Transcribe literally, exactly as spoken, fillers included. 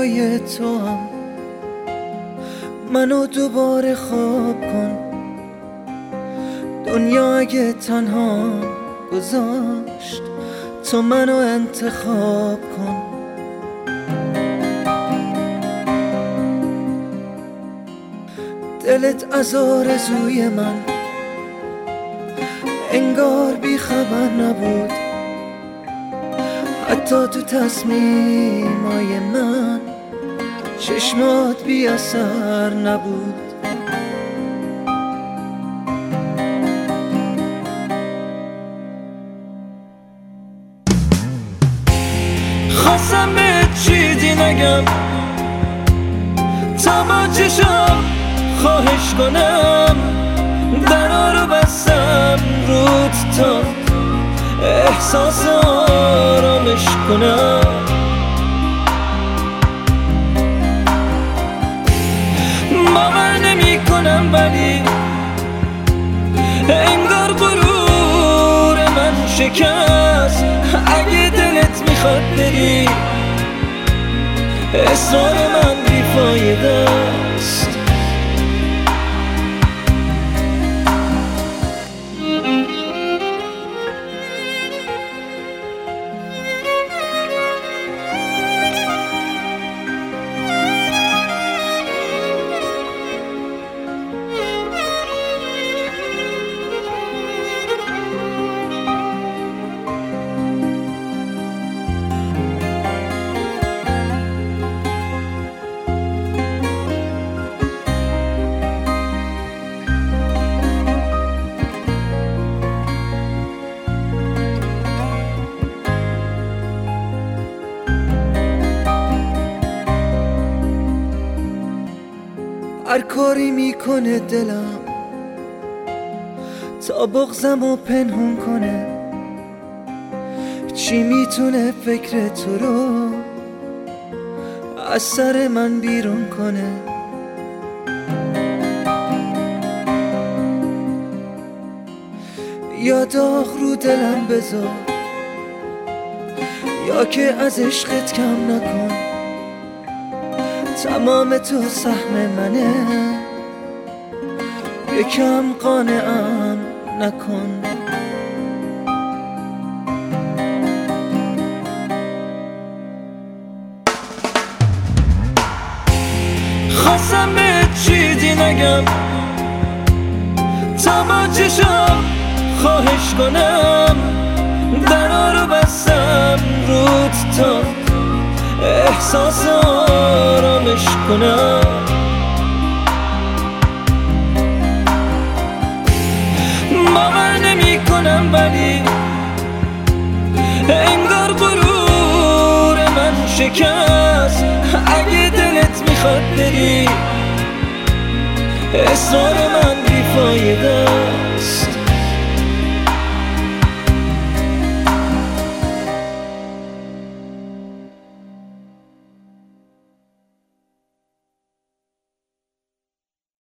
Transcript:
رویای تو هم منو دوباره خواب کن. دنیا اگه تنها گذاشت تو منو انتخاب کن. دلت از آرزوی من انگار بی خبر نبود، حتی تو تصمیمای من چشمات بی اثر نبود. خواستم به چیزی نگم تا با چشم خواهش کنم، درا رو بستم رود تا احساس آرامش کنم. باور نمی کنم ولی انگار غرور من شکست. اگه دلت میخواد بری اصرار من بیفایده است. هر کاری میکنه دلم تا بغضمو پنهون کنه، چی میتونه فکر تو رو از سر من بیرون کنه. یا داغ رو دلم بذار یا که از عشقت کم نکن. تمام تو سهم منه، یکم قانعم نکن. خواستم به چیزی نگم تا با چشم خواهش کنم، درا رو بستم رود تا احساس آرامش کنم. باور نمی کنم ولی انگار غرور من شکست. اگه دلت میخواد بری اصرار من بیفایده